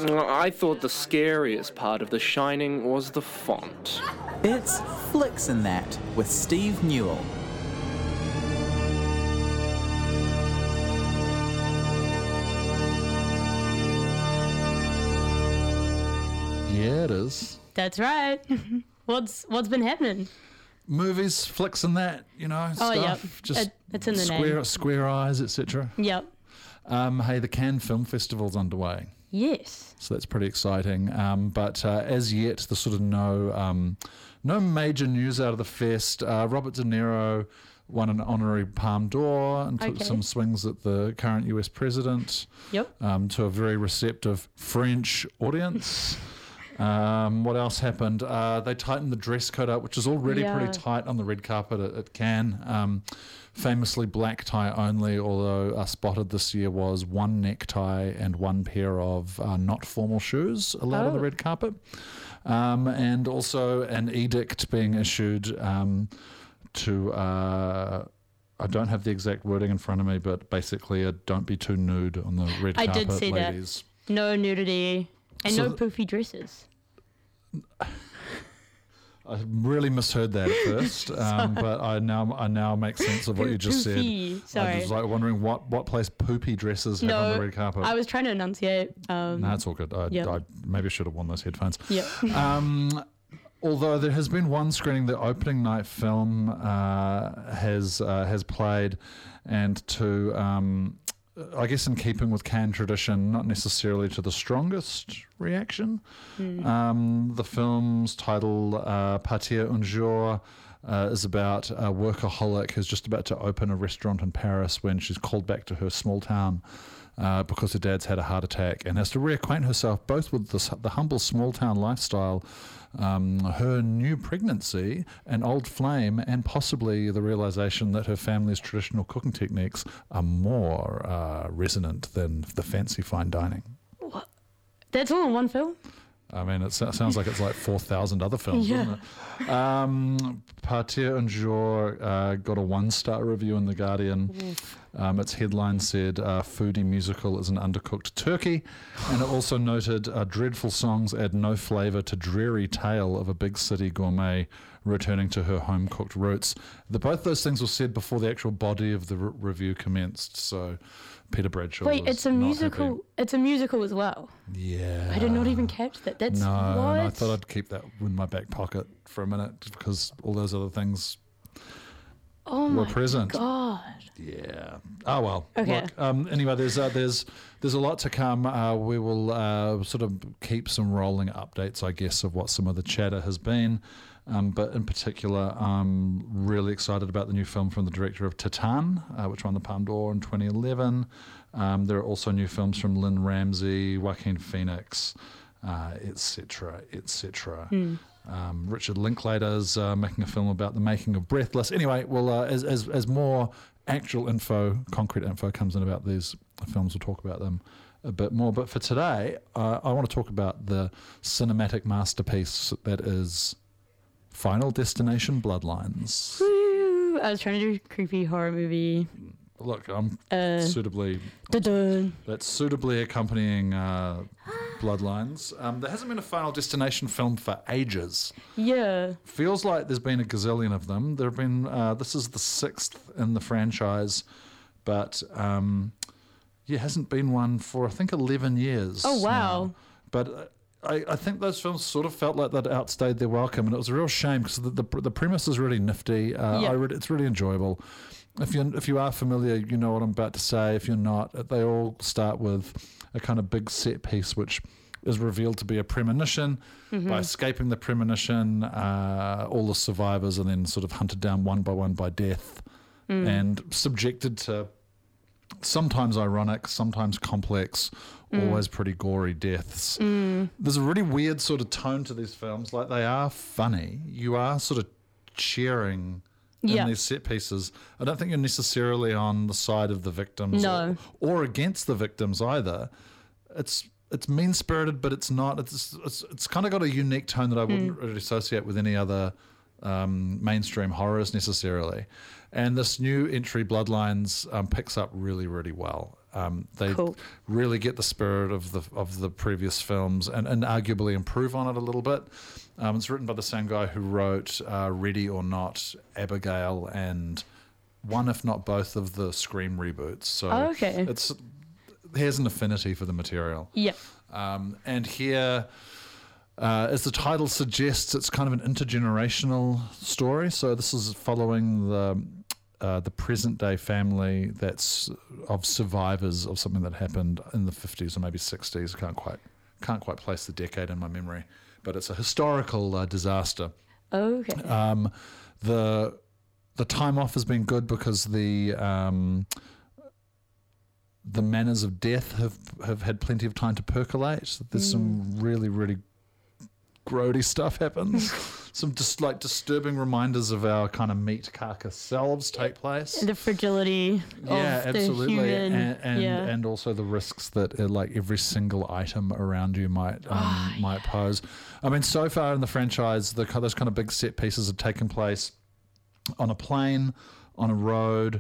I thought the scariest part of The Shining was the font. It's Flicks and That with Steve Newell. Yeah, it is. That's right. What's been happening? Movies, flicks and that, stuff. Yep. Just it's in the name. Square eyes, etc. Yep. Hey, the Cannes Film Festival's underway. Yes. So that's pretty exciting. But as yet, there's sort of no major news out of the fest. Robert De Niro won an honorary Palme d'Or and took some swings at the current US president. Yep. To a very receptive French audience. What else happened? They tightened the dress code up, which is already pretty tight on the red carpet at Cannes. Famously black tie only, although spotted this year was one necktie and one pair of not formal shoes allowed on the red carpet. And also an edict being issued to... I don't have the exact wording in front of me, but basically don't be too nude on the red carpet, I did see ladies. that. No nudity. And no poofy dresses. I really misheard that at first, but I now make sense of what you just Poofy. said. Sorry. I was like wondering what place poopy dresses have on the red carpet. I was trying to enunciate. No, it's all good. I maybe should have worn those headphones. Yeah. Although there has been one screening, the opening night film has played, and to I guess in keeping with Cannes tradition, not necessarily to the strongest reaction. The film's title, Partir un jour, is about a workaholic who's just about to open a restaurant in Paris when she's called back to her small town because her dad's had a heart attack, and has to reacquaint herself both with the humble small town lifestyle, her new pregnancy, an old flame, and possibly the realization that her family's traditional cooking techniques are more resonant than the fancy fine dining. What? That's all in one film? I mean, it sounds like it's like 4,000 other films, doesn't it? Partir un jour got a 1-star review in The Guardian. Its headline said, foodie musical is an undercooked turkey. And it also noted, dreadful songs add no flavour to dreary tale of a big city gourmet returning to her home-cooked roots. Both those things were said before the actual body of the review commenced, so... Peter Bradshaw. Wait, it's a musical. Happy. It's a musical as well. Yeah. I did not even catch that. That's no, what? I thought I'd keep that in my back pocket for a minute because all those other things were present. God. Yeah. Oh well. Okay. Look, anyway, there's a lot to come. We will sort of keep some rolling updates, I guess, of what some of the chatter has been. But in particular, I'm really excited about the new film from the director of Titan, which won the Palme d'Or in 2011. There are also new films from Lynn Ramsey, Joaquin Phoenix, etc., etc. Richard Linklater's making a film about the making of Breathless. Anyway, well, as more actual info, concrete info comes in about these films, we'll talk about them a bit more. But for today, I want to talk about the cinematic masterpiece that is Final Destination Bloodlines. Woo! I was trying to do a creepy horror movie. Look, I'm suitably accompanying Bloodlines. There hasn't been a Final Destination film for ages. Yeah. Feels like there's been a gazillion of them. There have been, this is the 6th in the franchise, but hasn't been one for, I think, 11 years. Oh, wow. Now. But I think those films sort of felt like they'd outstayed their welcome, and it was a real shame because the premise is really nifty. It's really enjoyable. If you are familiar, you know what I'm about to say. If you're not, they all start with a kind of big set piece, which is revealed to be a premonition. By escaping the premonition, all the survivors are then sort of hunted down one by one by death and subjected to sometimes ironic, sometimes complex, always pretty gory deaths. There's a really weird sort of tone to these films. Like, they are funny. You are sort of cheering in these set pieces. I don't think you're necessarily on the side of the victims or against the victims either. It's mean-spirited, but it's not. It's kind of got a unique tone that I wouldn't really associate with any other mainstream horrors necessarily. And this new entry, Bloodlines, picks up really, really well. They Cool. really get the spirit of the previous films and arguably improve on it a little bit. It's written by the same guy who wrote Ready or Not, Abigail, and one, if not both, of the Scream reboots. So Oh, okay. he has an affinity for the material. Yep. And here, as the title suggests, it's kind of an intergenerational story. So this is following the present day family that's of survivors of something that happened in the 50s or maybe 60s. Can't quite place the decade in my memory, but it's a historical disaster. Okay. The time off has been good because the manners of death have had plenty of time to percolate. There's some really, really grody stuff happens. Some just like disturbing reminders of our kind of meat carcass selves take place. The fragility of the human. And also the risks that like every single item around you might pose. I mean, so far in the franchise, those kind of big set pieces have taken place on a plane, on a road,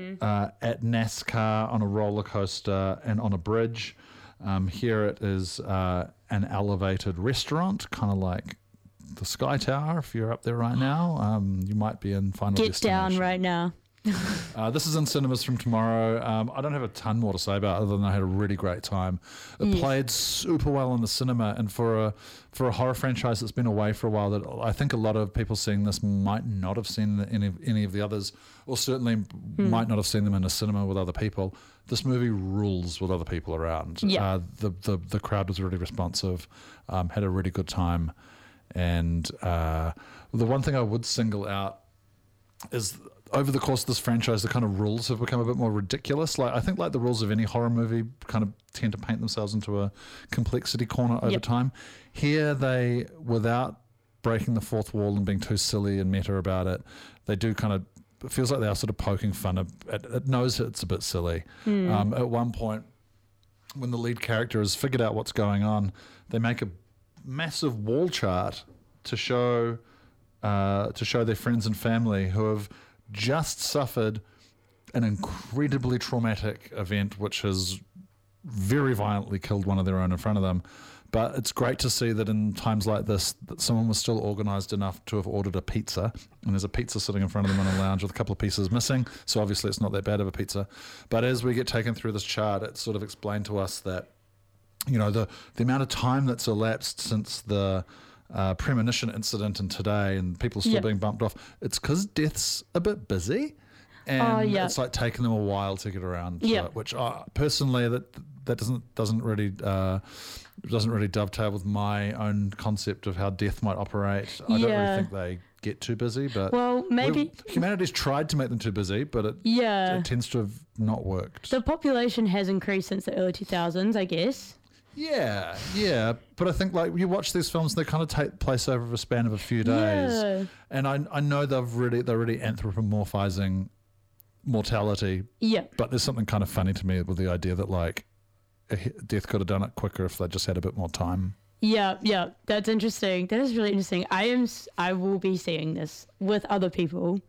at NASCAR, on a roller coaster, and on a bridge. Here it is an elevated restaurant, kind of like the Sky Tower. If you're up there right now, you might be in Final Destination. Get down right now. This is in cinemas from tomorrow. I don't have a ton more to say about it other than I had a really great time. It played super well in the cinema, and for a horror franchise that's been away for a while, that I think a lot of people seeing this might not have seen any of the others, or certainly might not have seen them in a cinema with other people. This movie rules with other people around. Yeah. The crowd was really responsive, had a really good time, and the one thing I would single out is, over the course of this franchise, the kind of rules have become a bit more ridiculous. Like, I think like the rules of any horror movie kind of tend to paint themselves into a complexity corner over time. Here they, without breaking the fourth wall and being too silly and meta about it, they do kind of, it feels like they are sort of poking fun at it knows it's a bit silly. At one point, when the lead character has figured out what's going on, they make a massive wall chart to show their friends and family who have just suffered an incredibly traumatic event which has very violently killed one of their own in front of them. But it's great to see that in times like this, that someone was still organised enough to have ordered a pizza, and there's a pizza sitting in front of them in a lounge with a couple of pieces missing, so obviously it's not that bad of a pizza. But as we get taken through this chart, it's sort of explained to us that, you know, the amount of time that's elapsed since the premonition incident and today, and people still being bumped off, it's because death's a bit busy, and it's like taking them a while to get around to it, which personally that doesn't really dovetail with my own concept of how death might operate. I don't really think they get too busy, but maybe humanity's tried to make them too busy, but it tends to have not worked. The population has increased since the early 2000s, I guess. Yeah, but I think like you watch these films, they kind of take place over a span of a few days, and I know they're really anthropomorphizing mortality. Yeah, but there's something kind of funny to me with the idea that like death could have done it quicker if they just had a bit more time. Yeah, that's interesting. That is really interesting. I will be seeing this with other people.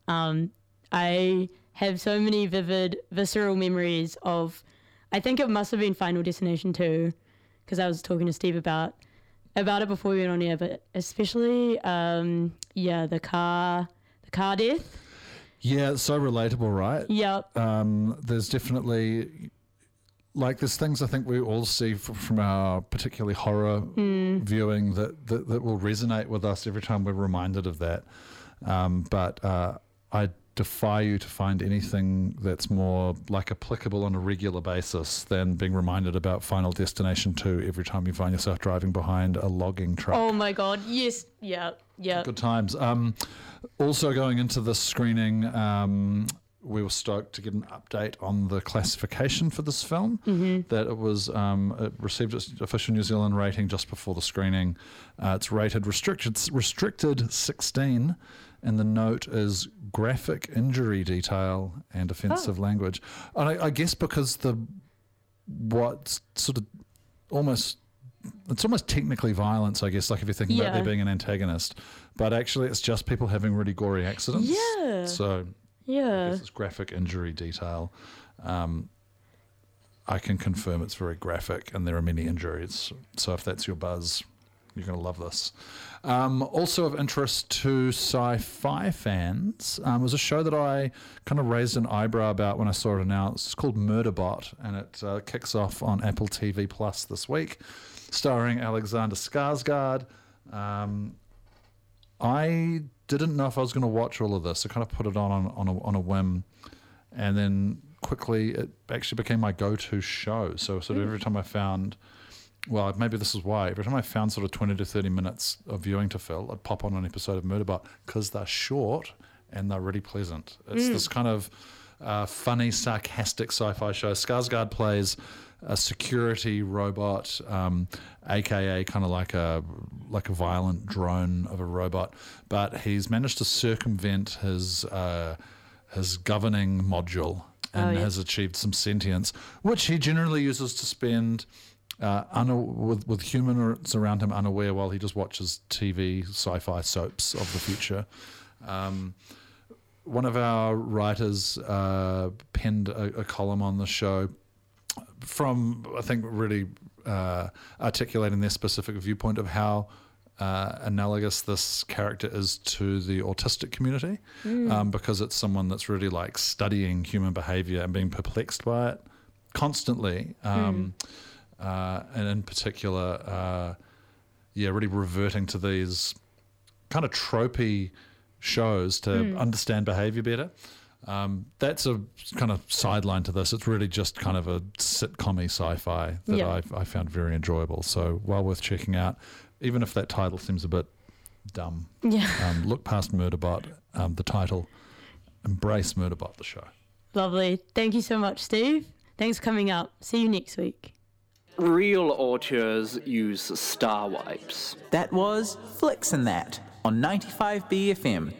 I have so many vivid, visceral memories of. I think it must have been Final Destination 2, because I was talking to Steve about it before we went on air, but especially, the car death. Yeah, it's so relatable, right? Yep. There's definitely, like, there's things I think we all see from our particularly horror viewing that will resonate with us every time we're reminded of that. But I defy you to find anything that's more like applicable on a regular basis than being reminded about Final Destination 2 every time you find yourself driving behind a logging truck. Oh my God, yes, yeah. Good times. Also going into this screening, we were stoked to get an update on the classification for this film, that it was it received its official New Zealand rating just before the screening. It's rated restricted 16, and the note is graphic injury detail and offensive language. And I guess because it's almost technically violence, I guess, like if you're thinking about there being an antagonist, but actually it's just people having really gory accidents. Yeah. So I guess it's graphic injury detail. I can confirm it's very graphic and there are many injuries. So if that's your buzz, you're going to love this. Also of interest to sci-fi fans was a show that I kind of raised an eyebrow about when I saw it announced. It's called Murderbot, and it kicks off on Apple TV Plus this week, starring Alexander Skarsgård. I didn't know if I was going to watch all of this. I kind of put it on a whim, and then quickly it actually became my go-to show. So sort of every time I found, well, maybe this is why, every time I found sort of 20 to 30 minutes of viewing to fill, I'd pop on an episode of Murderbot because they're short and they're really pleasant. It's this kind of funny, sarcastic sci-fi show. Skarsgård plays a security robot, aka kind of like a violent drone of a robot, but he's managed to circumvent his governing module and has achieved some sentience, which he generally uses to spend with humans around him unaware while he just watches TV sci-fi soaps of the future. One of our writers penned a column on the show from, I think, really articulating their specific viewpoint of how analogous this character is to the autistic community, because it's someone that's really like studying human behavior and being perplexed by it constantly, and in particular, really reverting to these kind of tropey shows to understand behavior better. That's a kind of sideline to this. It's really just kind of a sitcom-y sci-fi that I found very enjoyable. So well worth checking out, even if that title seems a bit dumb. Yeah. Look past Murderbot, the title. Embrace Murderbot, the show. Lovely. Thank you so much, Steve. Thanks for coming up. See you next week. Real auteurs use star wipes. That was Flicks and That on 95 BFM.